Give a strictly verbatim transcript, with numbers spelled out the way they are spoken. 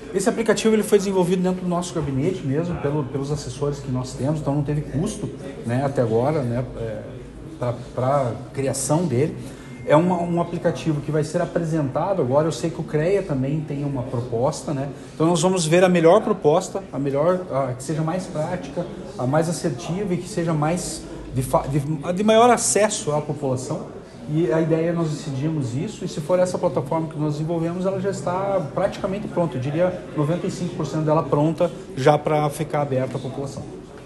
Esse aplicativo ele foi desenvolvido dentro do nosso gabinete mesmo, pelo, pelos assessores que nós temos, então não teve custo, né, até agora, né, é, para a criação dele. É uma, um aplicativo que vai ser apresentado agora. Eu sei que o CREA também tem uma proposta, né? Então nós vamos ver a melhor proposta, a melhor, a, que seja mais prática, a mais assertiva e que seja mais de, de, de maior acesso à população. E a ideia é nós decidimos isso, e se for essa plataforma que nós desenvolvemos, ela já está praticamente pronta. Eu diria noventa e cinco por cento dela pronta já para ficar aberta à população.